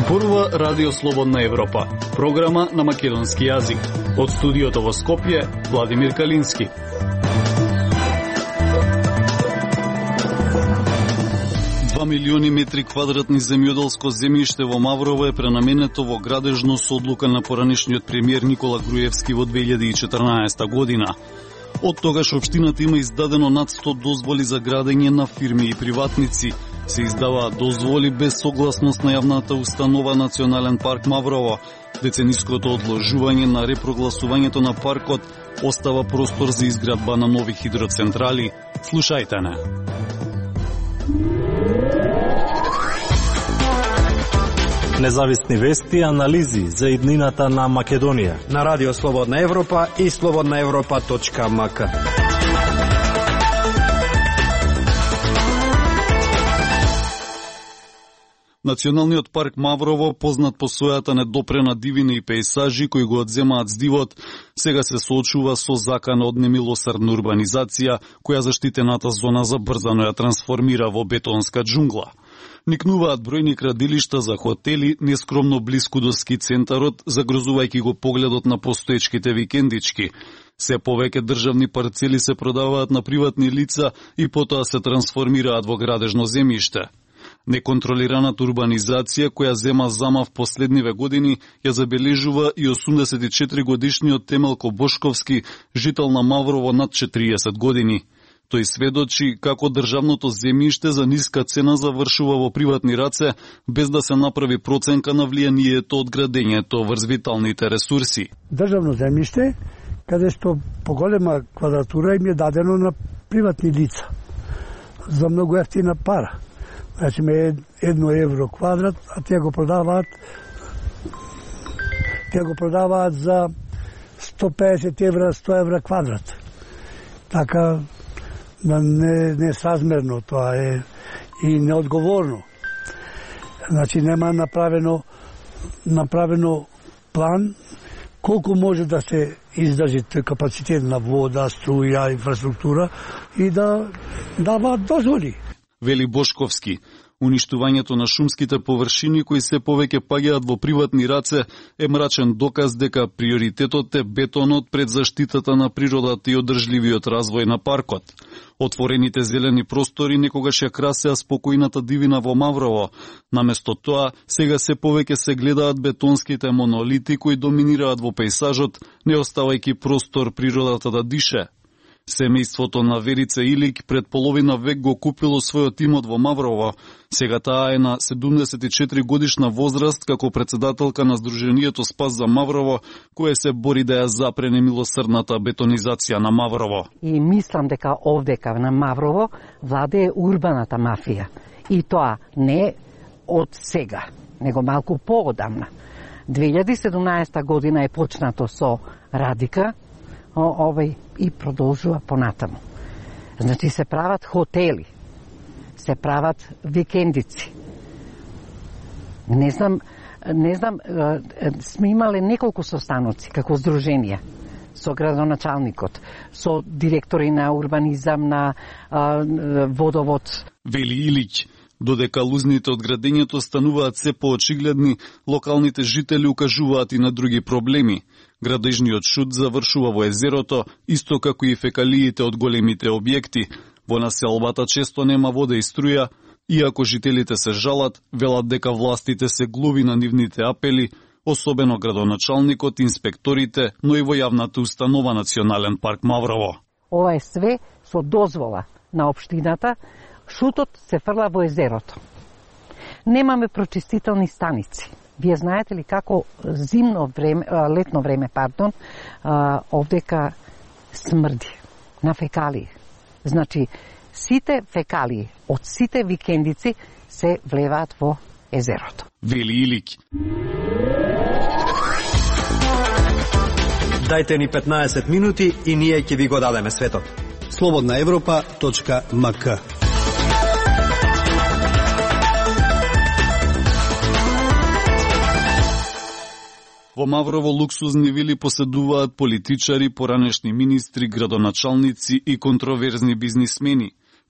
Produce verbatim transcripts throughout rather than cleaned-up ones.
Зборува Радио Слободна Европа, програма на македонски јазик. Од студиото во Скопје, Владимир Калински. Два милиони метри квадратни земјоделско земјиште во Маврово е пренаменето во градежно со одлука на поранешниот премиер Никола Груевски во две илјади и четрнаесета година. Од тогаш општината има издадено над сто дозволи за градење на фирми и приватници. Се издаваат дозволи без согласност на јавната установа Национален парк Маврово. Децениското одложување на репрогласувањето на паркот остава простор за изградба на нови хидроцентрали. Слушајте не. Независни вести и анализи за иднината на Македонија на Радио Слободна Европа и слободна европа точка ем ка. Националниот парк Маврово, познат по својата недопрена дивина и пејсажи кои го одземаат здивот, сега се соочува со закана од немилосрдна урбанизација, која заштитената зона забрзано ја трансформира во бетонска џунгла. Никнуваат бројни градилишта за хотели нескромно блиску до ски центарот, загрозувајќи го погледот на постоечките викендички. Се повеќе државни парцели се продаваат на приватни лица и потоа се трансформираат во градежно земјиште. Неконтролираната урбанизација која зема замав последниве години ја забележува и осумдесет и четири годишниот Темелко Бошковски, жител на Маврово над четириесет години. Тој сведочи како државното земјиште за ниска цена завршува во приватни раце, без да се направи проценка на влијанието од градењето врз виталните ресурси. Државно земјиште, каде што поголема квадратура им е дадено на приватни лица за многу ефтина пара. Значи ме едно евро квадрат, а тие го продаваат тие го продаваат за сто песет евра, сто евра квадрат. Така не несразмерно тоа е и неодговорно. Значи нема направено направено план колку може да се издржи тој капацитет на вода, струја, инфраструктура и да даваат дозволи. Вели Бошковски, уништувањето на шумските површини кои се повеќе паѓаат во приватни раце е мрачен доказ дека приоритетот е бетонот пред заштитата на природата и одржливиот развој на паркот. Отворените зелени простори некогаш ја красеа спокојната дивина во Маврово. Наместо тоа, сега се повеќе се гледаат бетонските монолити кои доминираат во пејсажот, не оставајќи простор природата да дише. Семејството на Верица Илик пред половина век го купило својот имот во Маврово. Сега таа е на седумдесет и четири годишна возраст како председателка на Сдруженијето Спас за Маврово, кое се бори да ја запре немилосрдната бетонизација на Маврово. И мислам дека овдека на Маврово владее урбаната мафија. И тоа не од сега, него малку поодамна. две илјади и седумнаесета година е почнато со Радика, овој и продолжува понатаму. Значи се прават хотели, се прават викендици. Не знам, не знам, сме имале неколку состаноци како здруженија со градоначалникот, со директори на урбанизам, на а, водовод. Вели Илич, додека лузните од градењето стануваат се поочигледни, локалните жители укажуваат и на други проблеми. Градежниот шут завршува во езерото, исто како и фекалиите од големите објекти. Во населбата често нема вода и струја, иако жителите се жалат, велат дека властите се глуви на нивните апели, особено градоначалникот, инспекторите, но и во јавната установа Национален парк Маврово. Ова е све со дозвола на општината, шутот се фрла во езерото. Немаме прочистителни станици. Вие знаете ли како зимно време, летно време, пардон, овдека смрди на фекалии. Значи, сите фекалии од сите викендици се влеваат во езерото. Вели Илик. Дајте ни петнаесет минути и ние ќе ви го дадеме светот. слободна европа точка ем ка. Во Маврово луксузни вили поседуваат политичари, поранешни министри, градоначалници и контроверзни бизнисмени.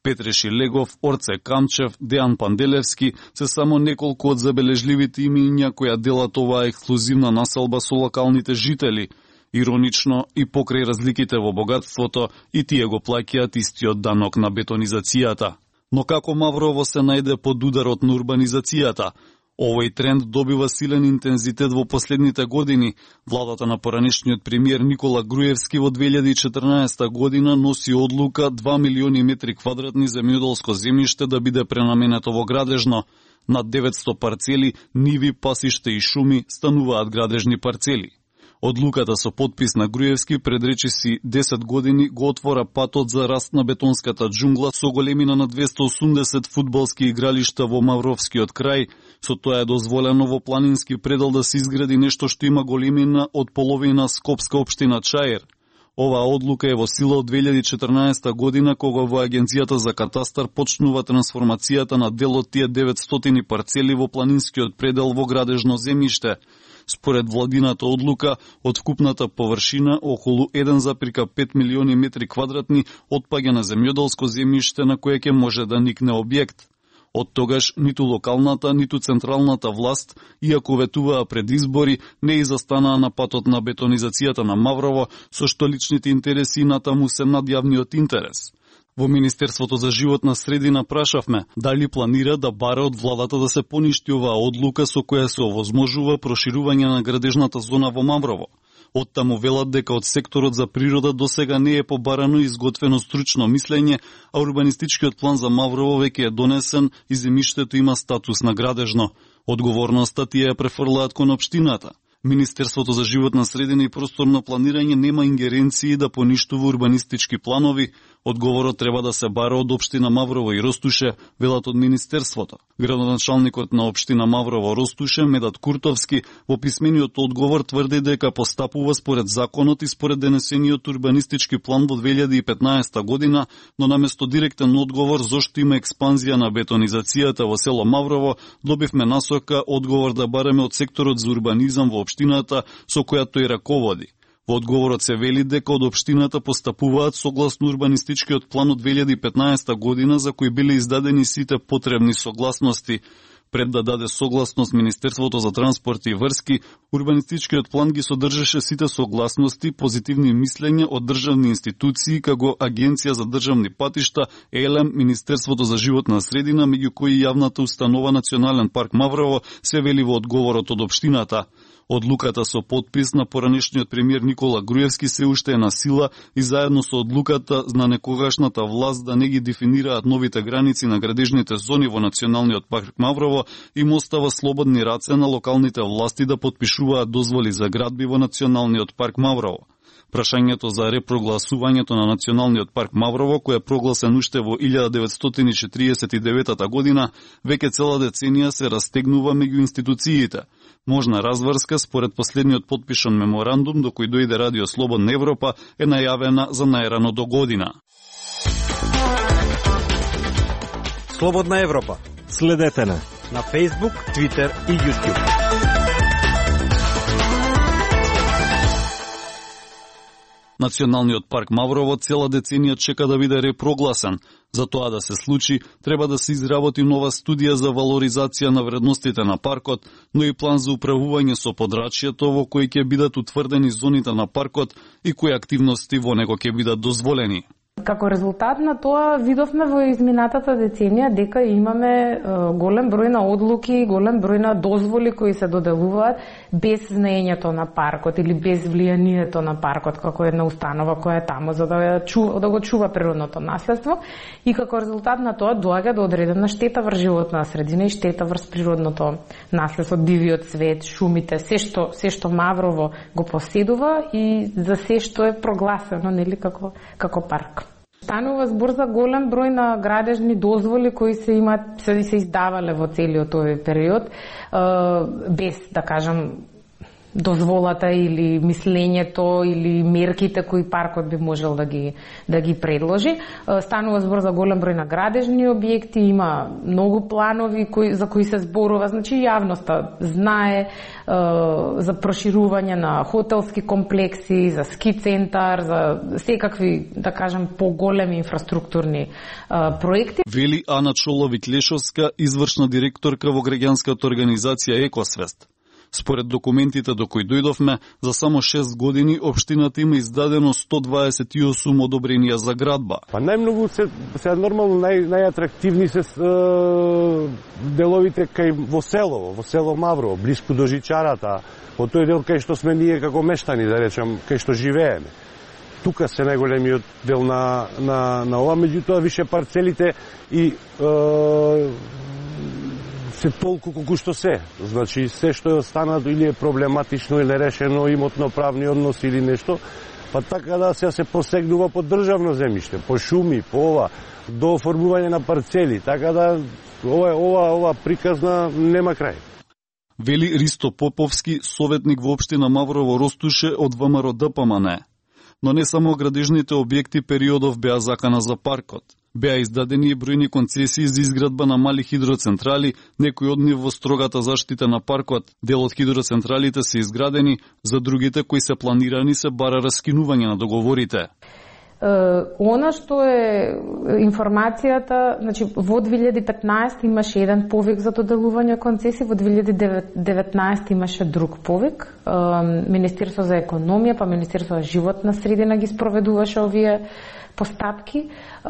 Петреши Легов, Орце Камчев, Дејан Панделевски се само неколку од забележливите имиња која делат оваа ексклузивна населба со локалните жители. Иронично, и покрај разликите во богатството, и тие го плаќаат истиот данок на бетонизацијата. Но како Маврово се најде под ударот на урбанизацијата? Овој тренд добива силен интензитет во последните години. Владата на поранешниот премиер Никола Груевски во две илјади и четрнаесета година носи одлука два милиони метри квадратни земјоделско земјиште да биде пренаменето во градежно. Над деветсто парцели, ниви, пасиште и шуми стануваат градежни парцели. Одлуката со подпис на Груевски пред речиси десет години го отвора патот за раст на бетонската џунгла со големина на двесте и осумдесет фудбалски игралишта во Мавровскиот крај. Со тоа е дозволено во планински предел да се изгради нешто што има големина од половина Скопска општина Чаир. Оваа одлука е во сила од две илјади и четрнаесета година, кога во Агенцијата за катастар почнува трансформацијата на дел од тие деветстотини парцели во планинскиот предел во градежно земјиште. Според владината одлука, од вкупната површина околу еден зарез пет милиони метри квадратни отпаѓа на земјоделско земјиште на кое ќе може да никне објект. Од тогаш ниту локалната, ниту централната власт, иако ветуваа пред избори, не изостанаа на патот на бетонизацијата на Маврово, со што личните интереси натаму се над јавниот интерес. Во Министерството за животна средина прашавме дали планира да баре од владата да се поништи оваа одлука со која се овозможува проширување на градежната зона во Маврово. Оттаму велат дека од секторот за природа досега не е побарано и изготвено стручно мислење, а урбанистичкиот план за Маврово веќе е донесен и земјиштето има статус на градежно. Одговорноста тие ја префрлаат кон општината. Министерството за животна средина и просторно планирање нема ингеренции да поништува урбанистички планови. Одговорот треба да се бара од општина Маврово и Ростуше, велат од Министерството. Градоначалникот на општина Маврово Ростуше, Медат Куртовски, во писмениот одговор тврди дека постапува според законот и според денесениот урбанистички план во две илјади и петнаесета година, но наместо директен одговор зошто има експанзија на бетонизацијата во село Маврово, добивме насока одговор да бараме од секторот за урбанизам во општината со која тој раководи. Во одговорот се вели дека од општината постапуваат согласно урбанистичкиот план од две илјади и петнаесета година за кои биле издадени сите потребни согласности. Пред да даде согласност Министерството за транспорт и врски, урбанистичкиот план ги содржеше сите согласности, позитивни мислења од државни институции, како Агенција за државни патишта, ЕЛЕМ, Министерството за животна средина, меѓу кои јавната установа Национален парк Маврово, се вели во одговорот од општината. Одлуката со подпис на поранешниот премиер Никола Груевски се уште е на сила и заедно со одлуката на некогашната власт да не ги дефинираат новите граници на градежните зони во Националниот парк Маврово, им остава слободни раце на локалните власти да потпишуваат дозволи за градби во Националниот парк Маврово. Прашањето за репрогласувањето на Националниот парк Маврово, кој е прогласен уште во илјада деветстотини и четиридесет и девета година, веќе цела деценија се растегнува меѓу институциите. Можна разврска според последниот потпишан меморандум до кој дојде Радио Слободна Европа е најавена за најрано до година. Слободна Европа. Следете на на Facebook, Twitter и YouTube. Националниот парк Маврово цела деценија чека да биде репрогласен. За тоа да се случи, треба да се изработи нова студија за валоризација на вредностите на паркот, но и план за управување со подрачјето во кој ќе бидат утврдени зоните на паркот и кои активности во него ќе бидат дозволени. Како резултат на тоа видовме во изминатата деценија дека имаме е, голем број на одлуки, голем број на дозволи кои се доделуваат без знаењето на паркот или без влијанието на паркот како една установа која е таму за да, чува, да го чува природното наследство, и како резултат на тоа доаѓа до одредена штета врз животна средина и штета врз природното наследство, дивиот свет, шумите, се што се што Маврово го поседува и за се што е прогласено нели како како парк. Станува збор за голем број на градежни дозволи кои се имаат се се издавале во целиот овој период, без да кажам дозволата или мислењето или мерките кои паркот би можел да ги да ги предложи. Станува збор за голем број на градежни објекти, има многу планови кои за кои се зборува, значи јавноста знае е, за проширување на хотелски комплекси, за ски центар, за секакви, да кажем, поголеми инфраструктурни е, проекти. Вели Ана Чоловик-Лешовска, извршна директорка во граѓанската организација Екосвест. Според документите до кои дојдовме, за само шест години општината има издадено сто дваесет и осум одобренија за градба. Па најмногу се, се нормално нај, најатрактивни се е, деловите кај во село, во село Маврово, блиску до жичарата, во тој дел кај што сме ние како мештани, да речам, кај што живееме. Тука се најголемиот дел на, на, на ова, меѓутоа више парцелите и е, се толку колку што се. Значи, се што е останато или е проблематично или нерешено, имотно-правни односи или нешто, па така да се се посегнува по државно земјиште, по шуми, по ова, до оформување на парцели, така да ова, ова, ова приказна нема крај. Вели Ристо Поповски, советник во општина Маврово Ростуше од ВМРО-ДПМН. Но не само градежните објекти периодов беа закана за паркот. Беа издадени и бројни концесии за изградба на мали хидроцентрали, некои од нив во строгата заштита на паркот. Дел од хидроцентралите се изградени, за другите кои се планирани се бара раскинување на договорите. Она што е информацијата, значи во две илјади и петнаесета имаше еден повик за доделување концесии, во две илјади и деветнаесета имаше друг повик. Министерство за економија, па Министерство за животна средина ги спроведуваше овие постапки.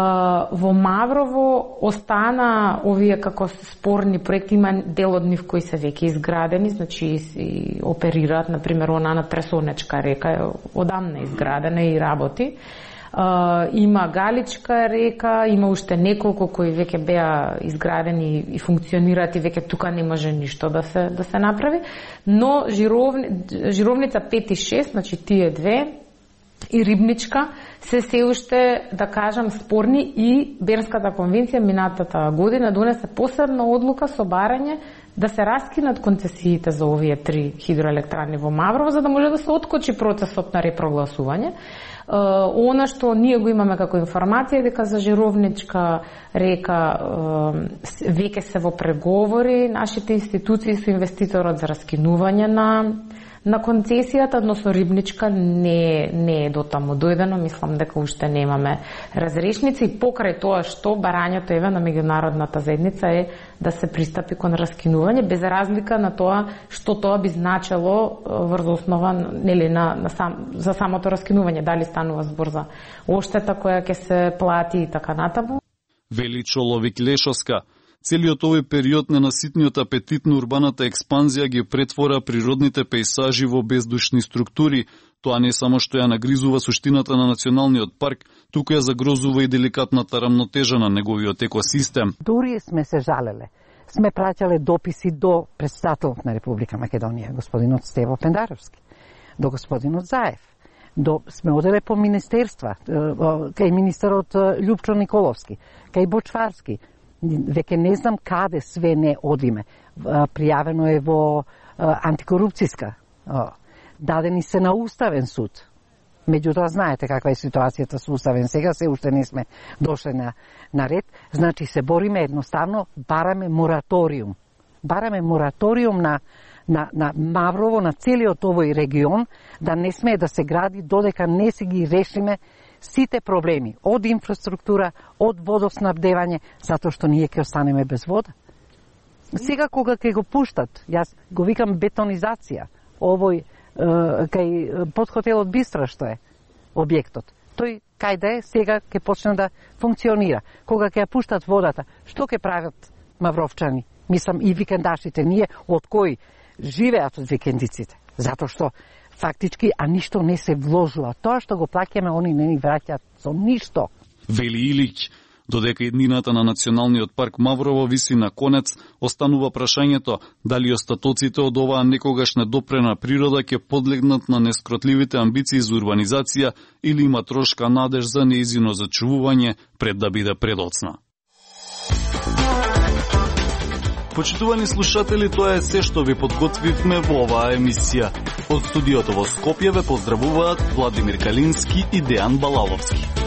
Во Маврово остана овие како спорни проекти, има дел од нив кои се веќе изградени, значи и оперираат, например, она на Тресонечка река, одамна изградена и работи. Uh, има Галичка река, има уште неколку кои веќе беа изградени и функционираат и веќе тука не може ништо да се да се направи, но жировни, жировница пет и шест, значи тие две и Рибничка се се уште, да кажам, спорни и Бернската конвенција минатата година донесе посебна одлука со барање да се раскинат концесиите за овие три хидроелектрани во Маврово, за да може да се откочи процесот на репрогласување. Uh, она што ние го имаме како информација дека за Жировничка река uh, веќе се во преговори нашите институции со инвеститорот за раскинување на на концесијата, но со Рибничка не не е дотаму дојдено, мислам дека уште немаме разрешници и покрај тоа што барањето еве на меѓународната заедница е да се пристапи кон раскинување без разлика на тоа што тоа би значело врз основа нели на, на сам, за самото раскинување, дали станува збор за оштета која ќе се плати и така натаму. Вели Чоловик-Лешовска. Целиот овој период на наситниот апетит на урбаната експанзија ги претвора природните пејсажи во бездушни структури. Тоа не само што ја нагризува суштината на националниот парк, туку ја загрозува и деликатната рамнотежа на неговиот екосистем. Дури сме се жалеле. Сме праќале дописи до претседателот на Република Македонија, господинот Стево Пендаровски, до господинот Заев. До, сме оделе по министерства, кај министерот Љупчо Николовски, кај Бочварски. Веќе не знам каде све не одиме. Пријавено е во антикорупцијска. Дадени се на Уставен суд. Меѓутоа, знаете каква е ситуацијата со Уставен сега, се уште не сме дошли на, на ред. Значи, се бориме едноставно, бараме мораториум. Бараме мораториум на, на, на Маврово, на целиот овој регион, да не смее да се гради додека не се ги решиме сите проблеми, од инфраструктура, од водоснабдевање, затоа што ние ќе останеме без вода. Сега кога ќе го пуштат, јас го викам бетонизација, овој е, кај под хотелот Бистра што е објектот. Тој кај да е, сега ќе почне да функционира. Кога ќе ја пуштат водата, што ќе прават мавровчани? Мислам и викендашите, ние од кои живеат од викендиците, затоа што фактички, а ништо не се вложува. Тоа што го плаќаме, они не ни враќаат со ништо. Вели Илиќ, додека еднината на Националниот парк Маврово виси на конец, останува прашањето дали остатоците од оваа некогаш недопрена природа ќе подлегнат на нескротливите амбиции за урбанизација или има трошка надеж за неизино зачувување пред да биде предоцна. Почитувани слушатели, тоа е се што ви подготвивме во оваа емисија. Од студиото во Скопје ве поздравуваат Владимир Калински и Дејан Балаловски.